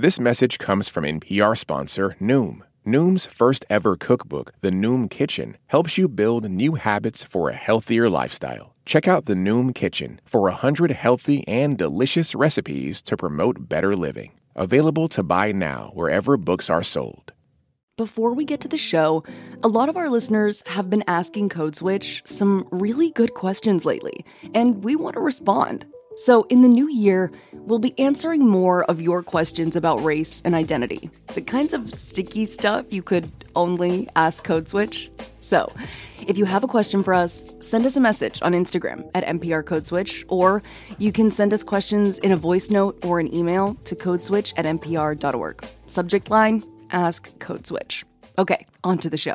This message comes from NPR sponsor Noom. Noom's first ever cookbook, The Noom Kitchen, helps you build new habits for a healthier lifestyle. Check out The Noom Kitchen for 100 healthy and delicious recipes to promote better living. Available to buy now wherever books are sold. Before we get to the show, a lot of our listeners have been asking Code Switch some really good questions lately, and we want to respond. So in the new year, we'll be answering more of your questions about race and identity, the kinds of sticky stuff you could only ask Code Switch. So if you have a question for us, send us a message on Instagram at NPR Code Switch, or you can send us questions in a voice note or an email to codeswitch@npr.org. Subject line, Ask Code Switch. Okay, on to the show.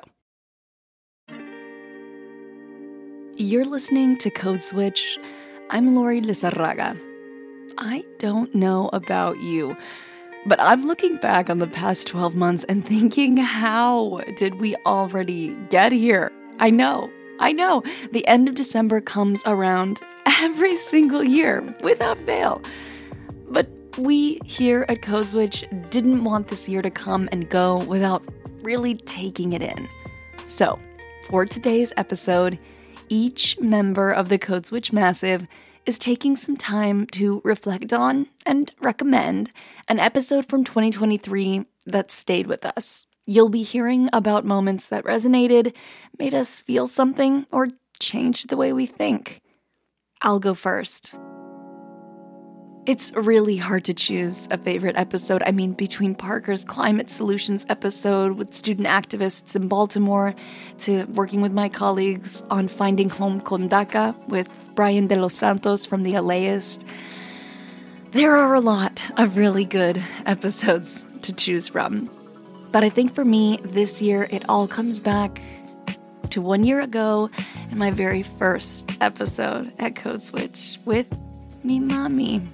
You're listening to Code Switch. I'm Lori Lizarraga. I don't know about you, but I'm looking back on the past 12 months and thinking, how did we already get here? I know. The end of December comes around every single year, without fail. But we here at Code Switch didn't want this year to come and go without really taking it in. So, for today's episode, each member of the Code Switch Massive is taking some time to reflect on and recommend an episode from 2023 that stayed with us. You'll be hearing about moments that resonated, made us feel something, or changed the way we think. I'll go first. It's really hard to choose a favorite episode. I mean, between Parker's Climate Solutions episode with student activists in Baltimore to working with my colleagues on Finding Home con DACA with Brian De Los Santos from The LAist, there are a lot of really good episodes to choose from. But I think for me, this year, it all comes back to 1 year ago and my very first episode at Code Switch with me mommy.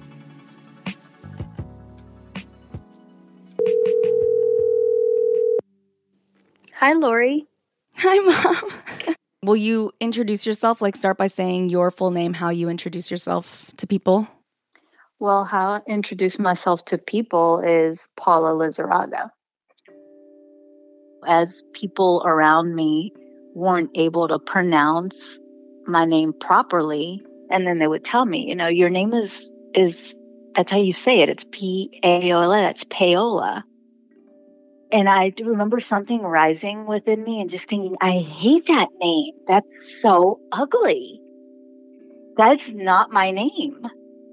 Hi, Lori. Hi, Mom. Will you introduce yourself? Start by saying your full name, how you introduce yourself to people. Well, how I introduce myself to people is Paula Lizarraga. As people around me weren't able to pronounce my name properly, and then they would tell me, your name is that's how you say it. It's Paola. That's Paola. And I do remember something rising within me and just thinking, I hate that name. That's so ugly. That's not my name.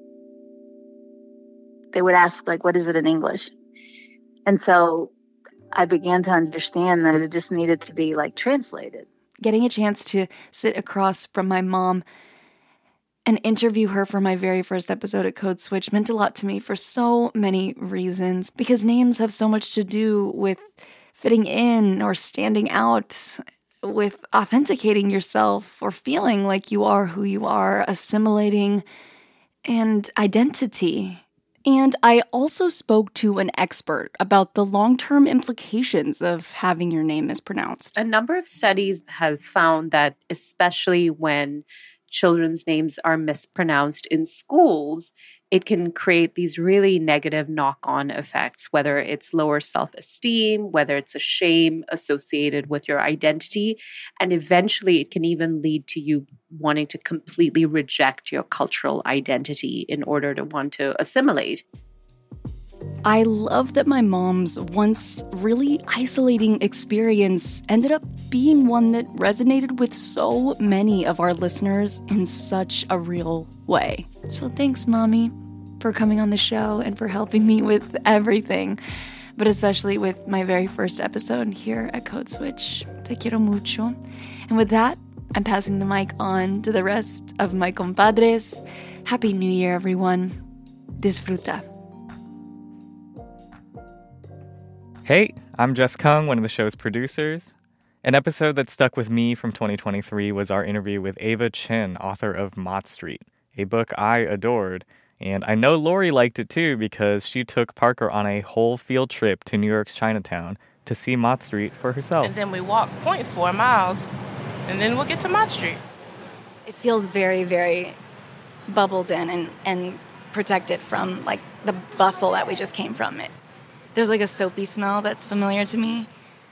They would ask, what is it in English? And so I began to understand that it just needed to be, translated. Getting a chance to sit across from my mom and interview her for my very first episode at Code Switch meant a lot to me for so many reasons, because names have so much to do with fitting in or standing out, with authenticating yourself or feeling like you are who you are, assimilating, and identity. And I also spoke to an expert about the long-term implications of having your name mispronounced. A number of studies have found that, especially when children's names are mispronounced in schools, it can create these really negative knock-on effects, whether it's lower self-esteem, whether it's a shame associated with your identity, and eventually it can even lead to you wanting to completely reject your cultural identity in order to want to assimilate. I love that my mom's once really isolating experience ended up being one that resonated with so many of our listeners in such a real way. So thanks, Mommy, for coming on the show and for helping me with everything, but especially with my very first episode here at Code Switch. Te quiero mucho. And with that, I'm passing the mic on to the rest of my compadres. Happy New Year, everyone. Disfruta. Hey, I'm Jess Kung, one of the show's producers. An episode that stuck with me from 2023 was our interview with Ava Chin, author of Mott Street, a book I adored. And I know Lori liked it too because she took Parker on a whole field trip to New York's Chinatown to see Mott Street for herself. And then we walk 0.4 miles, and then we'll get to Mott Street. It feels very, very bubbled in and protected from the bustle that we just came from. There's like a soapy smell that's familiar to me.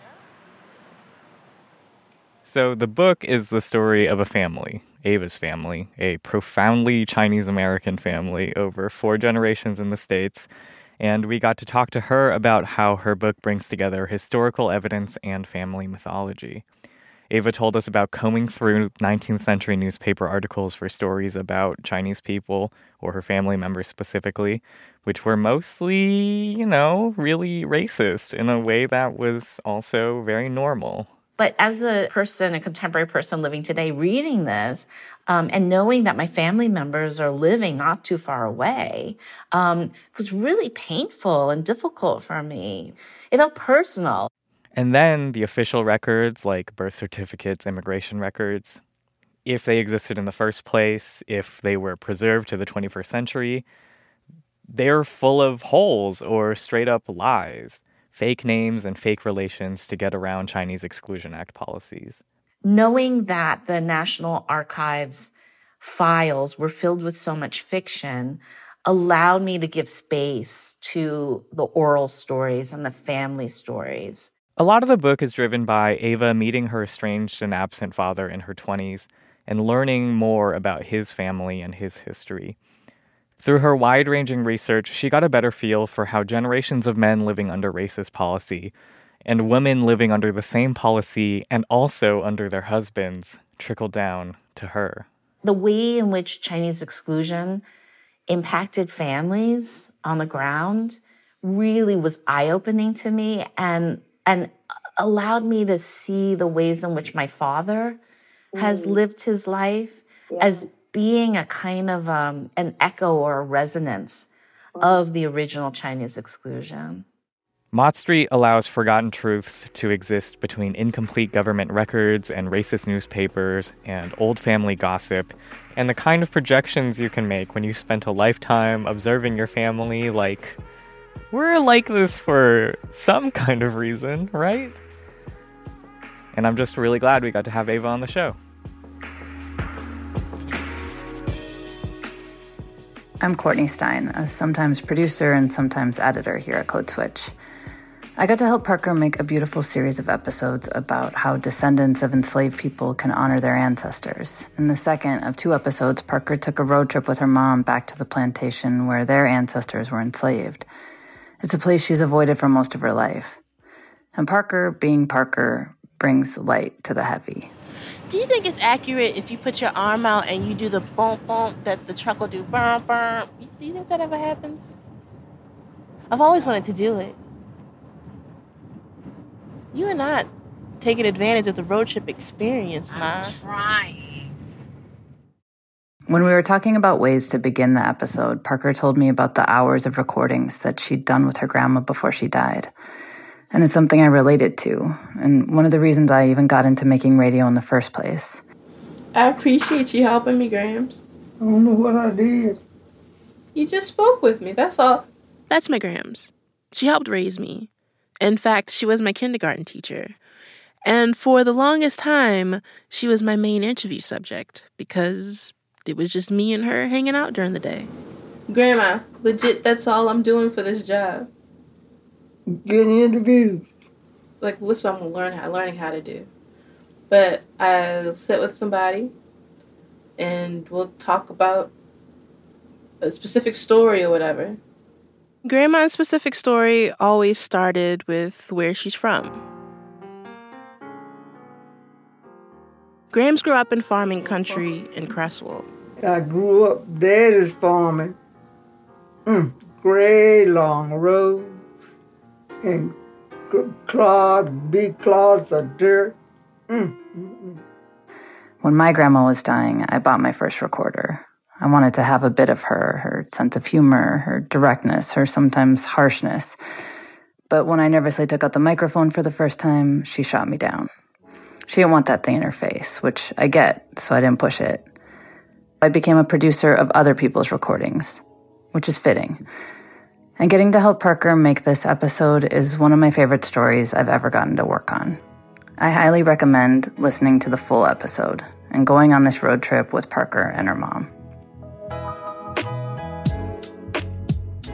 So the book is the story of a family, Ava's family, a profoundly Chinese-American family over 4 generations in the States. And we got to talk to her about how her book brings together historical evidence and family mythology. Ava told us about combing through 19th century newspaper articles for stories about Chinese people, or her family members specifically, which were mostly, really racist in a way that was also very normal. But as a contemporary person living today, reading this and knowing that my family members are living not too far away was really painful and difficult for me. It felt personal. And then the official records, like birth certificates, immigration records, if they existed in the first place, if they were preserved to the 21st century, they're full of holes or straight up lies. Fake names and fake relations to get around Chinese Exclusion Act policies. Knowing that the National Archives files were filled with so much fiction allowed me to give space to the oral stories and the family stories. A lot of the book is driven by Ava meeting her estranged and absent father in her 20s and learning more about his family and his history. Through her wide-ranging research, she got a better feel for how generations of men living under racist policy and women living under the same policy and also under their husbands trickled down to her. The way in which Chinese exclusion impacted families on the ground really was eye-opening to me and allowed me to see the ways in which my father has lived his life as being a kind of an echo or a resonance of the original Chinese exclusion. Mott Street allows forgotten truths to exist between incomplete government records and racist newspapers and old family gossip, and the kind of projections you can make when you spent a lifetime observing your family like, we're like this for some kind of reason, right? And I'm just really glad we got to have Ava on the show. I'm Courtney Stein, a sometimes producer and sometimes editor here at Code Switch. I got to help Parker make a beautiful series of episodes about how descendants of enslaved people can honor their ancestors. In the second of 2 episodes, Parker took a road trip with her mom back to the plantation where their ancestors were enslaved. It's a place she's avoided for most of her life. And Parker, being Parker, brings light to the heavy. Do you think it's accurate if you put your arm out and you do the bump bump that the truck will do bump bump? Do you think that ever happens? I've always wanted to do it. You are not taking advantage of the road trip experience, Ma. I'm trying. When we were talking about ways to begin the episode, Parker told me about the hours of recordings that she'd done with her grandma before she died. And it's something I related to, and one of the reasons I even got into making radio in the first place. I appreciate you helping me, Grams. I don't know what I did. You just spoke with me, that's all. That's my Grams. She helped raise me. In fact, she was my kindergarten teacher. And for the longest time, she was my main interview subject, because it was just me and her hanging out during the day. Grandma, legit, that's all I'm doing for this job. Getting interviews. Like, this is what I'm learning how to do. But I'll sit with somebody, and we'll talk about a specific story or whatever. Grandma's specific story always started with where she's from. Grams grew up in farming country in Cresswell. I grew up, Daddy's farming. Gray long roads and big clods of dirt. When my grandma was dying, I bought my first recorder. I wanted to have a bit of her sense of humor, her directness, her sometimes harshness. But when I nervously took out the microphone for the first time, she shot me down. She didn't want that thing in her face, which I get, so I didn't push it. I became a producer of other people's recordings, which is fitting. And getting to help Parker make this episode is one of my favorite stories I've ever gotten to work on. I highly recommend listening to the full episode and going on this road trip with Parker and her mom.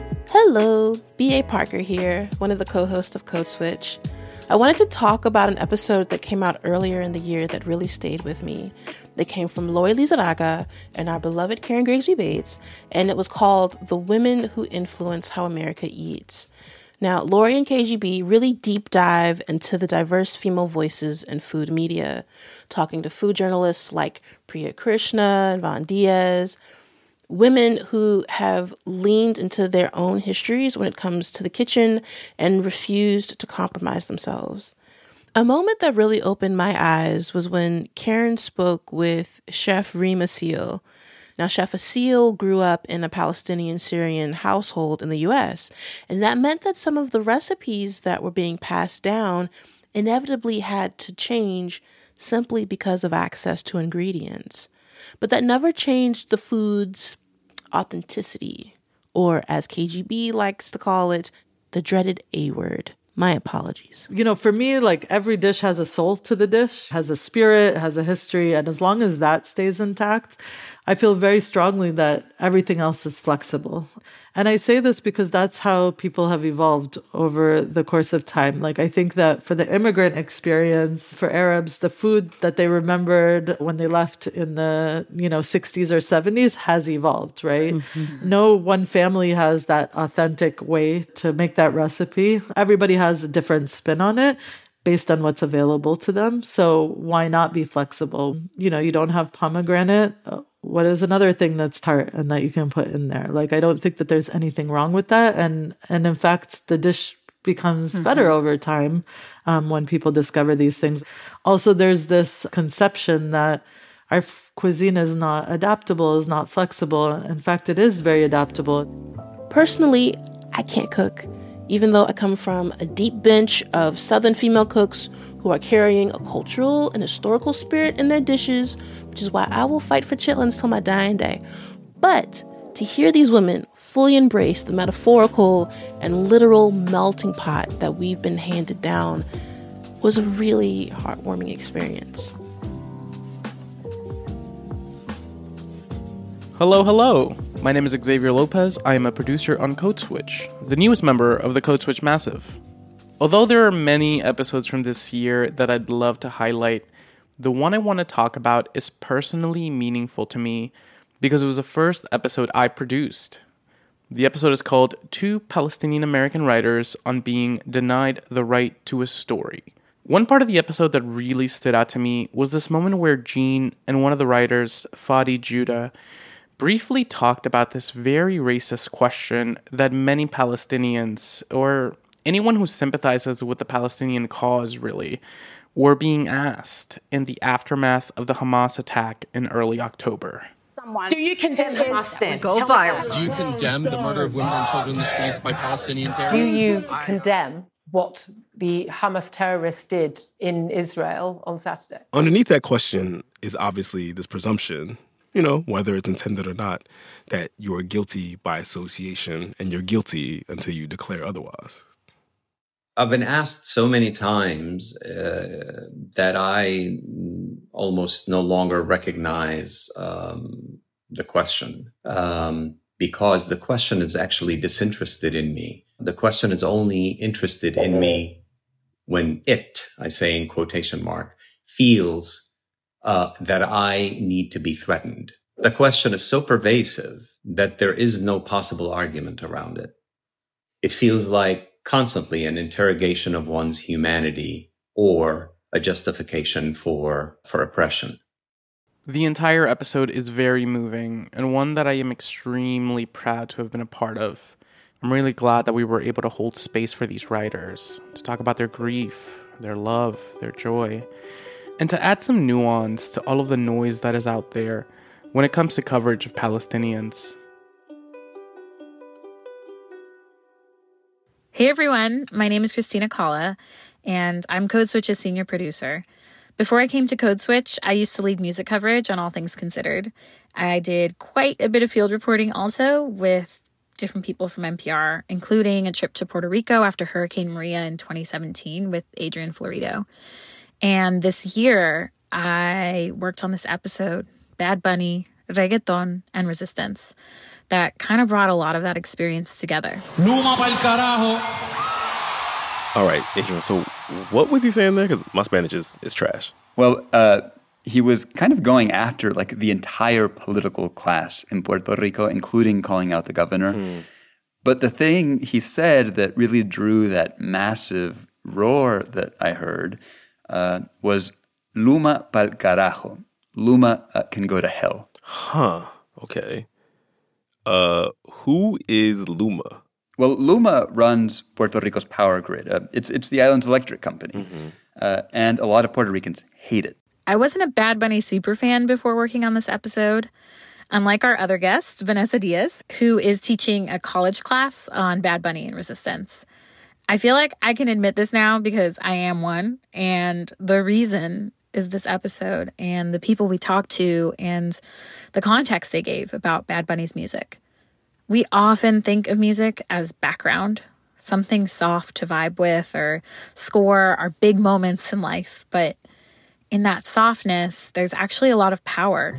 Hello, B.A. Parker here, one of the co-hosts of Code Switch. I wanted to talk about an episode that came out earlier in the year that really stayed with me. They came from Lori Lizarraga and our beloved Karen Grigsby Bates, and it was called The Women Who Influence How America Eats. Now, Lori and KGB really deep dive into the diverse female voices in food media, talking to food journalists like Priya Krishna and Von Diaz, women who have leaned into their own histories when it comes to the kitchen and refused to compromise themselves. A moment that really opened my eyes was when Karen spoke with Chef Reem Assil. Now, Chef Assil grew up in a Palestinian-Syrian household in the U.S., and that meant that some of the recipes that were being passed down inevitably had to change simply because of access to ingredients. But that never changed the food's authenticity, or as KGB likes to call it, the dreaded A word. My apologies. You know, for me, like every dish has a soul to the dish, has a spirit, has a history. And as long as that stays intact, I feel very strongly that everything else is flexible. And I say this because that's how people have evolved over the course of time. Like, I think that for the immigrant experience, for Arabs, the food that they remembered when they left in the, 60s or 70s has evolved, right? Mm-hmm. No one family has that authentic way to make that recipe. Everybody has a different spin on it based on what's available to them. So why not be flexible? You don't have pomegranate. What is another thing that's tart and that you can put in there? Like, I don't think that there's anything wrong with that. And in fact, the dish becomes better over time when people discover these things. Also, there's this conception that our cuisine is not adaptable, is not flexible. In fact, it is very adaptable. Personally, I can't cook, even though I come from a deep bench of Southern female cooks who are carrying a cultural and historical spirit in their dishes, which is why I will fight for chitlins till my dying day. But to hear these women fully embrace the metaphorical and literal melting pot that we've been handed down was a really heartwarming experience. Hello. My name is Xavier Lopez. I am a producer on Code Switch, the newest member of the Code Switch Massive. Although there are many episodes from this year that I'd love to highlight, the one I want to talk about is personally meaningful to me because it was the first episode I produced. The episode is called 2 Palestinian American Writers on Being Denied the Right to a Story. One part of the episode that really stood out to me was this moment where Jean and one of the writers, Fadi Judah, briefly talked about this very racist question that many Palestinians, or anyone who sympathizes with the Palestinian cause, really, were being asked in the aftermath of the Hamas attack in early October. Do you condemn Hamas then? Go viral. Do you condemn the murder of women and children in the streets by Palestinian terrorists? Do you condemn what the Hamas terrorists did in Israel on Saturday? Underneath that question is obviously this presumption, whether it's intended or not, that you are guilty by association, and you're guilty until you declare otherwise. I've been asked so many times that I almost no longer recognize the question because the question is actually disinterested in me. The question is only interested in me when it, I say in quotation mark, feels that I need to be threatened. The question is so pervasive that there is no possible argument around it. It feels like constantly an interrogation of one's humanity or a justification for oppression. The entire episode is very moving and one that I am extremely proud to have been a part of. I'm really glad that we were able to hold space for these writers, to talk about their grief, their love, their joy, and to add some nuance to all of the noise that is out there when it comes to coverage of Palestinians. Hey everyone, my name is Christina Kalla, and I'm Code Switch's senior producer. Before I came to Code Switch, I used to lead music coverage on All Things Considered. I did quite a bit of field reporting also with different people from NPR, including a trip to Puerto Rico after Hurricane Maria in 2017 with Adrian Florido. And this year, I worked on this episode, Bad Bunny, Reggaeton, and Resistance. that kind of brought a lot of that experience together. Luma pa'l carajo. All right, Adrian, so what was he saying there? Because my Spanish is trash. Well, he was kind of going after like the entire political class in Puerto Rico, including calling out the governor. But the thing he said that really drew that massive roar that I heard was Luma pa'l carajo. Luma can go to hell. Huh. Okay. Who is Luma? Well, Luma runs Puerto Rico's power grid. It's the island's electric company. And a lot of Puerto Ricans hate it. I wasn't a Bad Bunny superfan before working on this episode. Unlike our other guest, Vanessa Diaz, who is teaching a college class on Bad Bunny and resistance. I feel like I can admit this now because I am one. And the reason is this episode and the people we talked to and the context they gave about Bad Bunny's music. We often think of music as background, something soft to vibe with or score our big moments in life. But in that softness, there's actually a lot of power.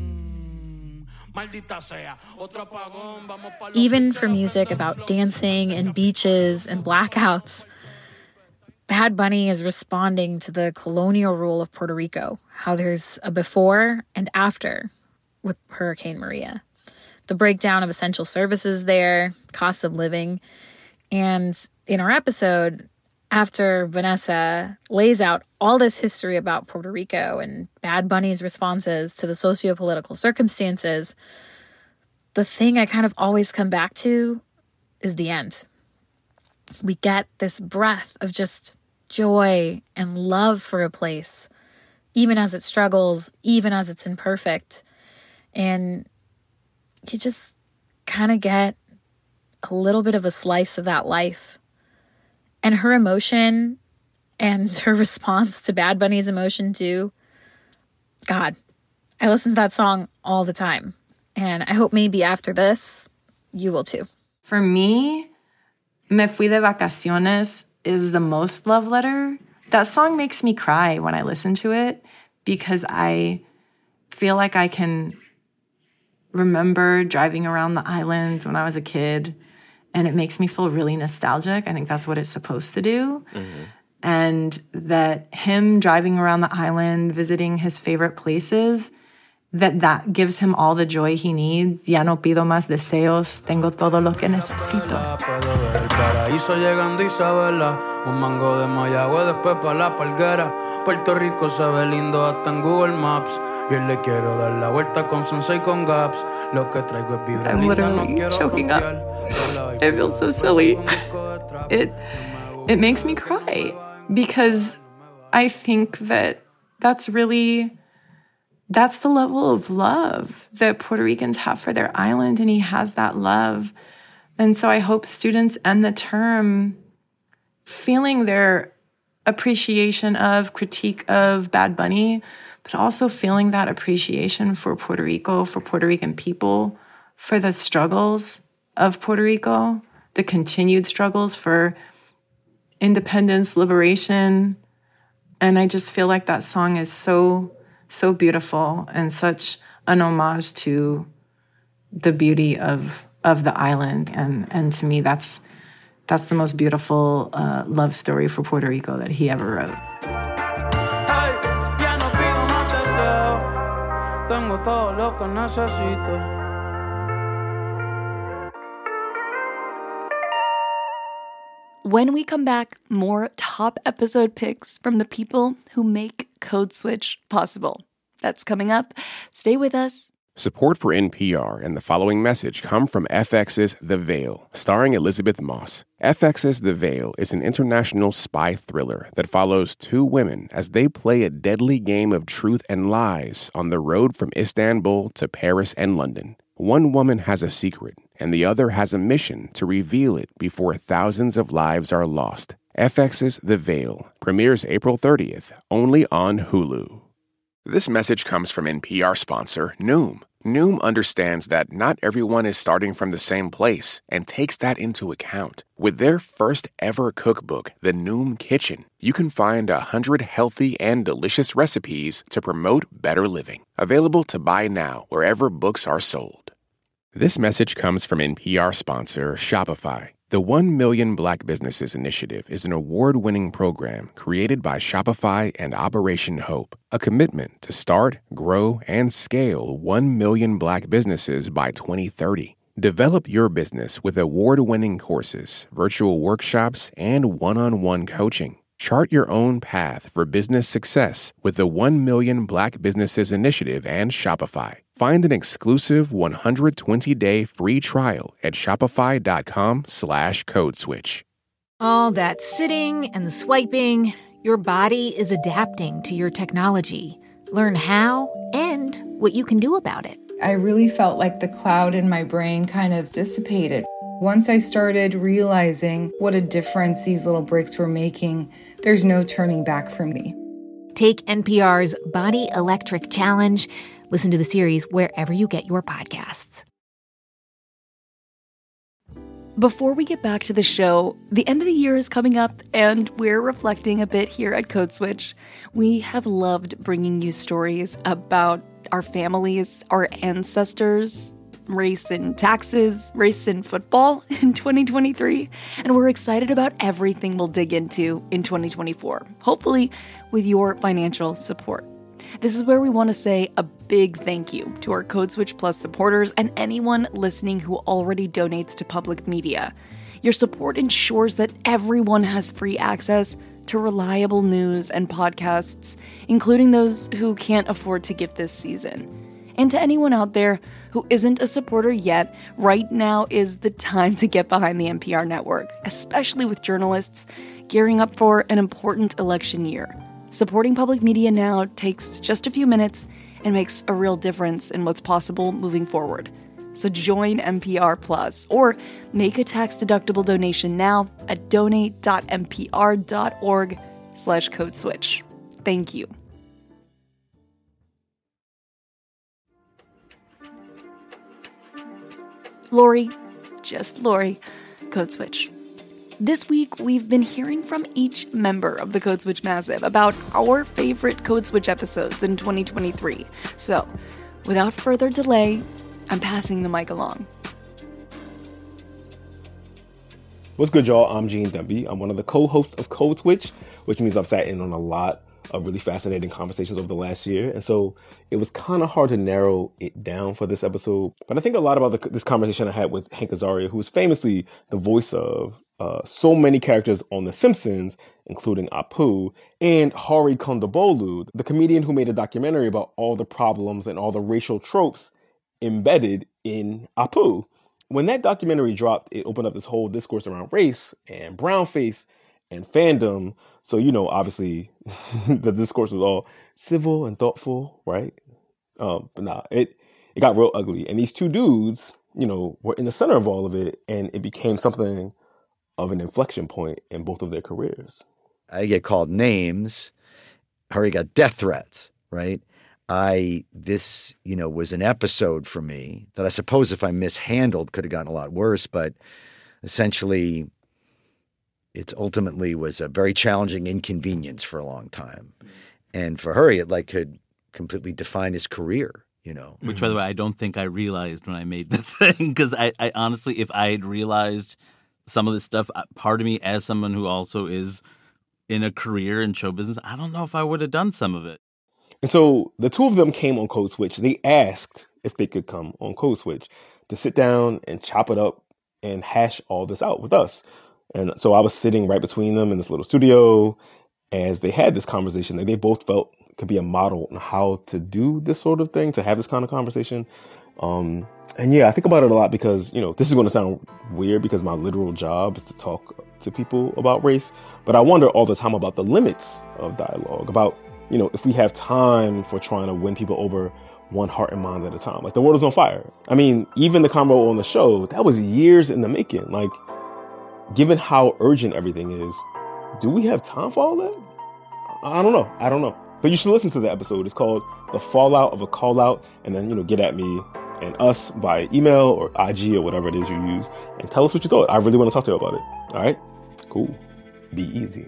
Even for music about dancing and beaches and blackouts, Bad Bunny is responding to the colonial rule of Puerto Rico, how there's a before and after with Hurricane Maria. The breakdown of essential services there, cost of living. And in our episode, after Vanessa lays out all this history about Puerto Rico and Bad Bunny's responses to the socio-political circumstances, the thing I kind of always come back to is the end. We get this breath of just joy and love for a place, even as it struggles, even as it's imperfect. And you just kind of get a little bit of a slice of that life. And her emotion and her response to Bad Bunny's emotion too. God, I listen to that song all the time. And I hope maybe after this, you will too. For me, Me Fui de Vacaciones is the most love letter. That song makes me cry when I listen to it because I feel like I can remember driving around the island when I was a kid, and it makes me feel really nostalgic. I think that's what it's supposed to do. And that him driving around the island, visiting his favorite places, that gives him all the joy he needs. Ya no pido más deseos, tengo todo lo que necesito. El paraíso llegando Isabela, un mango de Mayagüe después pa' la palguera. Puerto Rico se ve lindo hasta en Google Maps. Yo le quiero dar la vuelta con Sensei con Gaps. Lo que traigo es vibra linda, no quiero choking up. I feel so silly. It makes me cry because I think that's the level of love that Puerto Ricans have for their island, and he has that love. And so I hope students end the term feeling their appreciation of, critique of Bad Bunny, but also feeling that appreciation for Puerto Rico, for Puerto Rican people, for the struggles of Puerto Rico, the continued struggles for independence, liberation. And I just feel like that song is so beautiful and such an homage to the beauty of the island. And to me, that's the most beautiful love story for Puerto Rico that he ever wrote. Tengo todo lo que necesito. When we come back, more top episode picks from the people who make Code Switch possible. That's coming up. Stay with us. Support for NPR and the following message come from FX's The Veil, starring Elizabeth Moss. FX's The Veil is an international spy thriller that follows two women as they play a deadly game of truth and lies on the road from Istanbul to Paris and London. One woman has a secret, and the other has a mission to reveal it before thousands of lives are lost. FX's The Veil premieres April 30th, only on Hulu. This message comes from NPR sponsor Noom. Noom understands that not everyone is starting from the same place and takes that into account. With their first ever cookbook, The Noom Kitchen, you can find 100 healthy and delicious recipes to promote better living. Available to buy now wherever books are sold. This message comes from NPR sponsor Shopify. The 1 Million Black Businesses Initiative is an award-winning program created by Shopify and Operation Hope, a commitment to start, grow, and scale 1 million Black businesses by 2030. Develop your business with award-winning courses, virtual workshops, and one-on-one coaching. Chart your own path for business success with the 1 Million Black Businesses Initiative and Shopify. Find an exclusive 120-day free trial at shopify.com/codeswitch. All that sitting and swiping, your body is adapting to your technology. Learn how and what you can do about it. I really felt like the cloud in my brain kind of dissipated. Once I started realizing what a difference these little breaks were making, there's no turning back for me. Take NPR's Body Electric Challenge. Listen to the series wherever you get your podcasts. Before we get back to the show, the end of the year is coming up, and we're reflecting a bit here at Code Switch. We have loved bringing you stories about our families, our ancestors, race and taxes, race and football in 2023, and we're excited about everything we'll dig into in 2024, hopefully with your financial support. This is where we want to say a big thank you to our Code Switch Plus supporters and anyone listening who already donates to public media. Your support ensures that everyone has free access to reliable news and podcasts, including those who can't afford to give this season. And to anyone out there who isn't a supporter yet, right now is the time to get behind the NPR network, especially with journalists gearing up for an important election year. Supporting public media now takes just a few minutes and makes a real difference in what's possible moving forward. So join NPR Plus or make a tax-deductible donation now at donate.npr.org/codeswitch. Thank you. Lori, just Lori, Code Switch. This week, we've been hearing from each member of the Code Switch Massive about our favorite Code Switch episodes in 2023. So, without further delay, I'm passing the mic along. What's good, y'all? I'm Gene Demby. I'm one of the co-hosts of Code Switch, which means I've sat in on a lot of really fascinating conversations over the last year. And so it was kind of hard to narrow it down for this episode. But I think a lot about this conversation I had with Hank Azaria, who is famously the voice of so many characters on The Simpsons, including Apu, and Hari Kondabolu, the comedian who made a documentary about all the problems and all the racial tropes embedded in Apu. When that documentary dropped, it opened up this whole discourse around race and brownface and fandom. So, obviously the discourse was all civil and thoughtful, right? But nah, it got real ugly. And these two dudes, were in the center of all of it. And it became something of an inflection point in both of their careers. I get called names. Hari got death threats, right? This was an episode for me that I suppose if I mishandled could have gotten a lot worse, but essentially it ultimately was a very challenging inconvenience for a long time. And for Hari, it could completely define his career, Which, by the way, I don't think I realized when I made the thing, because I honestly, if I had realized some of this stuff, part of me as someone who also is in a career in show business, I don't know if I would have done some of it. And so the two of them came on Code Switch. They asked if they could come on Code Switch to sit down and chop it up and hash all this out with us. And so I was sitting right between them in this little studio as they had this conversation that they both felt could be a model on how to do this sort of thing, to have this kind of conversation. And yeah, I think about it a lot because, this is going to sound weird because my literal job is to talk to people about race. But I wonder all the time about the limits of dialogue, about, if we have time for trying to win people over one heart and mind at a time. Like, the world is on fire. I mean, even the combo on the show, that was years in the making. Like, given how urgent everything is, do we have time for all that? I don't know. But you should listen to the episode. It's called The Fallout of a Call Out. And then, get at me and us by email or IG or whatever it is you use. And tell us what you thought. I really want to talk to you about it. All right? Cool. Be easy.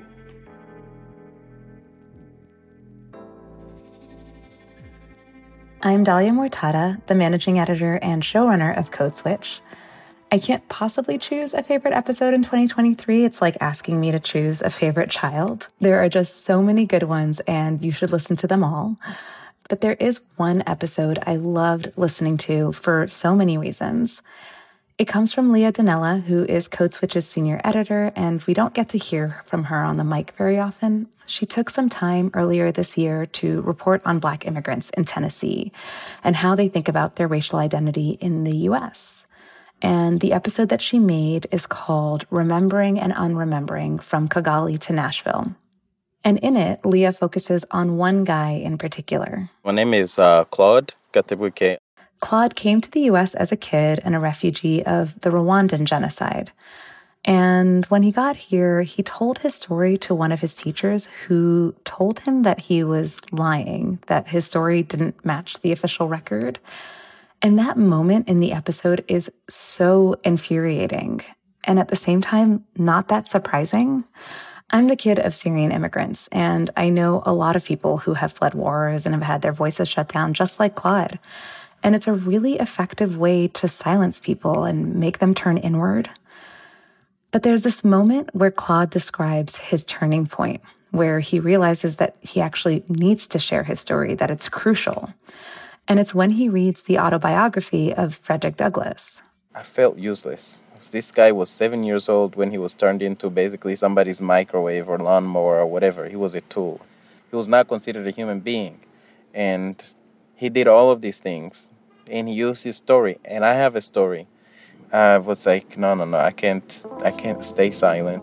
I'm Dahlia Mortada, the managing editor and showrunner of Code Switch. I can't possibly choose a favorite episode in 2023. It's like asking me to choose a favorite child. There are just so many good ones, and you should listen to them all. But there is one episode I loved listening to for so many reasons. It comes from Leah Donnella, who is Code Switch's senior editor, and we don't get to hear from her on the mic very often. She took some time earlier this year to report on Black immigrants in Tennessee and how they think about their racial identity in the U.S. And the episode that she made is called Remembering and Unremembering from Kigali to Nashville. And in it, Leah focuses on one guy in particular. My name is Claude Katebuke. Claude came to the U.S. as a kid and a refugee of the Rwandan genocide. And when he got here, he told his story to one of his teachers who told him that he was lying, that his story didn't match the official record. And that moment in the episode is so infuriating and at the same time, not that surprising. I'm the kid of Syrian immigrants, and I know a lot of people who have fled wars and have had their voices shut down just like Claude. And it's a really effective way to silence people and make them turn inward. But there's this moment where Claude describes his turning point, where he realizes that he actually needs to share his story, that it's crucial. And it's when he reads the autobiography of Frederick Douglass. I felt useless. This guy was 7 years old when he was turned into basically somebody's microwave or lawnmower or whatever. He was a tool. He was not considered a human being. And he did all of these things. And he used his story. And I have a story. I was like, no, I can't stay silent.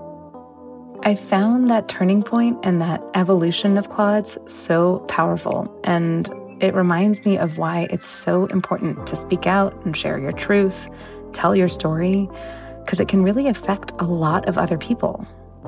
I found that turning point and that evolution of Claude's so powerful. And it reminds me of why it's so important to speak out and share your truth, tell your story, because it can really affect a lot of other people.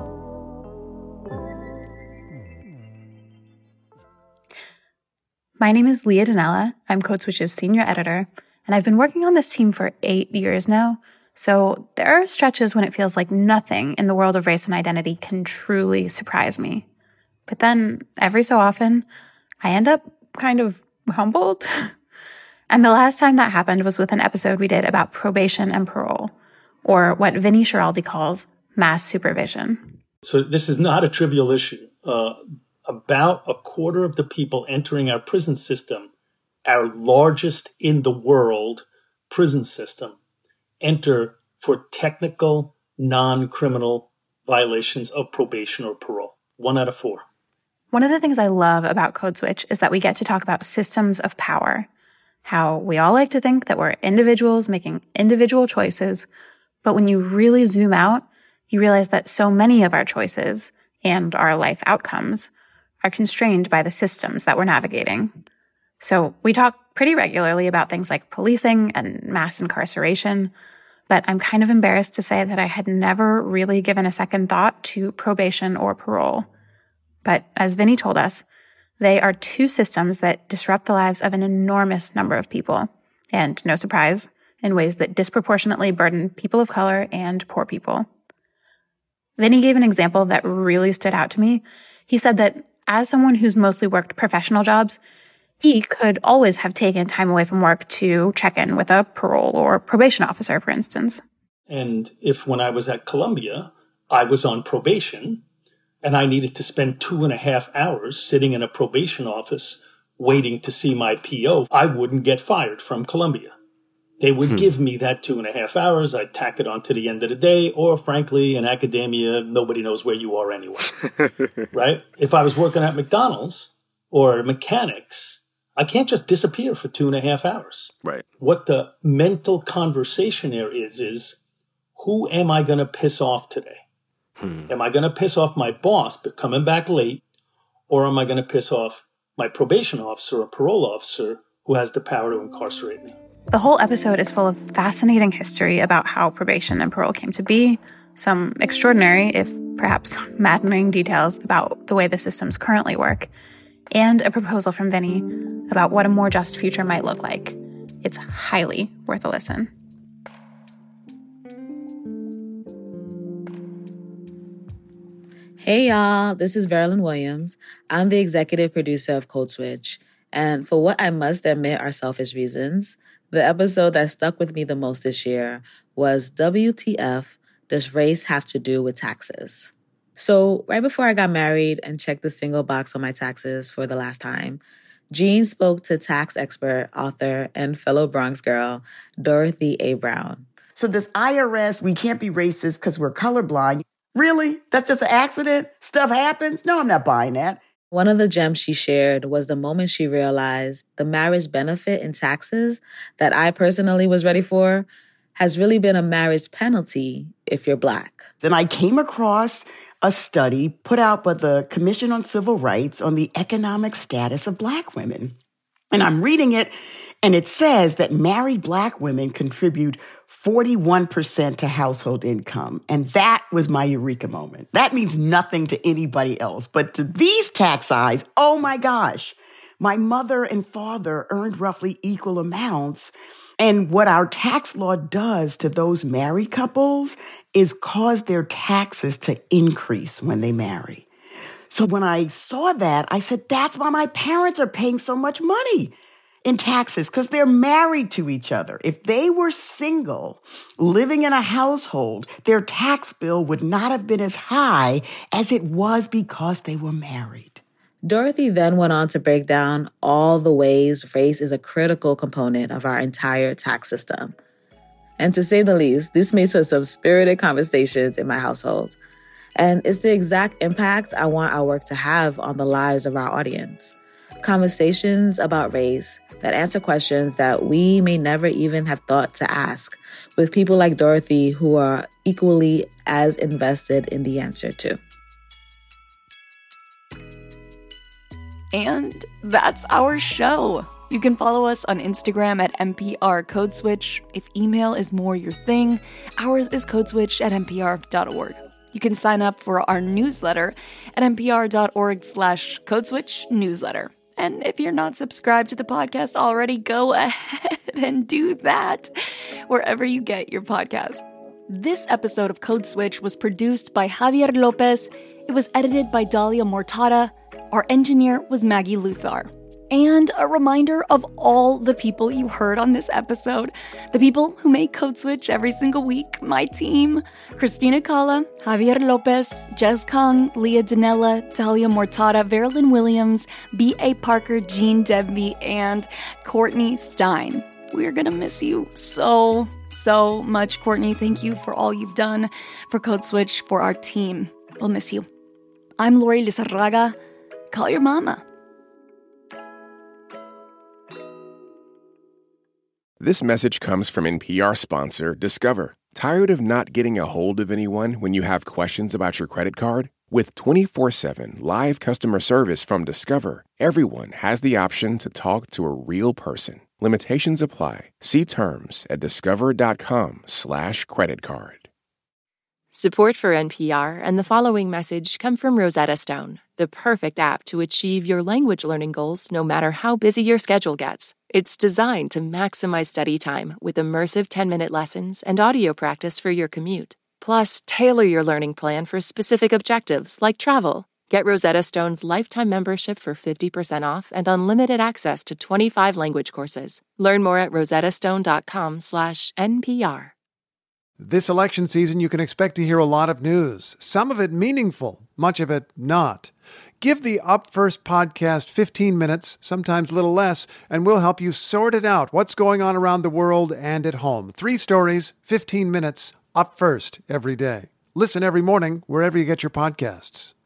My name is Leah Donnella. I'm Code Switch's senior editor, and I've been working on this team for 8 years now. So there are stretches when it feels like nothing in the world of race and identity can truly surprise me. But then every so often, I end up kind of humbled. And the last time that happened was with an episode we did about probation and parole, or what Vinny Schiraldi calls mass supervision. So this is not a trivial issue. About a quarter of the people entering our prison system, our largest in the world prison system, enter for technical, non-criminal violations of probation or parole. 1 out of 4. One of the things I love about Code Switch is that we get to talk about systems of power, how we all like to think that we're individuals making individual choices, but when you really zoom out, you realize that so many of our choices and our life outcomes are constrained by the systems that we're navigating. So we talk pretty regularly about things like policing and mass incarceration, but I'm kind of embarrassed to say that I had never really given a second thought to probation or parole. But as Vinny told us, they are 2 systems that disrupt the lives of an enormous number of people, and no surprise, in ways that disproportionately burden people of color and poor people. Vinny gave an example that really stood out to me. He said that as someone who's mostly worked professional jobs, he could always have taken time away from work to check in with a parole or probation officer, for instance. And if when I was at Columbia, I was on probation, and I needed to spend 2.5 hours sitting in a probation office waiting to see my PO, I wouldn't get fired from Columbia. They would give me that 2.5 hours. I'd tack it on to the end of the day. Or frankly, in academia, nobody knows where you are anyway, right? If I was working at McDonald's or mechanics, I can't just disappear for 2.5 hours. Right. What the mental conversation there is who am I going to piss off today? Am I going to piss off my boss but coming back late? Or am I going to piss off my probation officer or parole officer who has the power to incarcerate me? The whole episode is full of fascinating history about how probation and parole came to be, some extraordinary, if perhaps maddening details about the way the systems currently work, and a proposal from Vinny about what a more just future might look like. It's highly worth a listen. Hey y'all, this is Veralyn Williams. I'm the executive producer of Code Switch, And for what I must admit are selfish reasons, the episode that stuck with me the most this year was WTF Does Race Have to Do with Taxes? So right before I got married and checked the single box on my taxes for the last time, Jean spoke to tax expert, author, and fellow Bronx girl, Dorothy A. Brown. So this IRS, we can't be racist because we're colorblind. Really? That's just an accident? Stuff happens? No, I'm not buying that. One of the gems she shared was the moment she realized the marriage benefit in taxes that I personally was ready for has really been a marriage penalty if you're Black. Then I came across a study put out by the Commission on Civil Rights on the economic status of Black women. And I'm reading it, and it says that married Black women contribute 41% to household income. And that was my eureka moment. That means nothing to anybody else. But to these tax eyes, oh my gosh, my mother and father earned roughly equal amounts. And what our tax law does to those married couples is cause their taxes to increase when they marry. So when I saw that, I said, that's why my parents are paying so much money in taxes, because they're married to each other. If they were single, living in a household, their tax bill would not have been as high as it was because they were married. Dorothy then went on to break down all the ways race is a critical component of our entire tax system. And to say the least, this made for some spirited conversations in my household. And it's the exact impact I want our work to have on the lives of our audience. Conversations about race that answer questions that we may never even have thought to ask, with people like Dorothy who are equally as invested in the answer too. And that's our show. You can follow us on Instagram at NPR Code Switch. If email is more your thing, ours is codeswitch@npr.org. You can sign up for our newsletter at npr.org/codeswitch-newsletter. And if you're not subscribed to the podcast already, go ahead and do that wherever you get your podcast. This episode of Code Switch was produced by Javier Lopez. It was edited by Dalia Mortada. Our engineer was Maggie Luthar. And a reminder of all the people you heard on this episode, the people who make Code Switch every single week, my team: Christina Cala, Javier Lopez, Jess Kung, Leah Dinella, Dalia Mortada, Verilyn Williams, B.A. Parker, Jean Debby, and Courtney Stein. We're gonna miss you so much, Courtney. Thank you for all you've done for Code Switch, for our team. We'll miss you. I'm Lori Lizarraga. Call your mama. This message comes from NPR sponsor Discover. Tired of not getting a hold of anyone when you have questions about your credit card? With 24/7 live customer service from Discover, everyone has the option to talk to a real person. Limitations apply. See terms at discover.com/creditcard. Support for NPR and the following message come from Rosetta Stone, the perfect app to achieve your language learning goals no matter how busy your schedule gets. It's designed to maximize study time with immersive 10-minute lessons and audio practice for your commute. Plus, tailor your learning plan for specific objectives like travel. Get Rosetta Stone's lifetime membership for 50% off and unlimited access to 25 language courses. Learn more at rosettastone.com/NPR. This election season, you can expect to hear a lot of news, some of it meaningful, much of it not. Give the Up First podcast 15 minutes, sometimes a little less, and we'll help you sort it out, what's going on around the world and at home. 3 stories, 15 minutes, Up First every day. Listen every morning wherever you get your podcasts.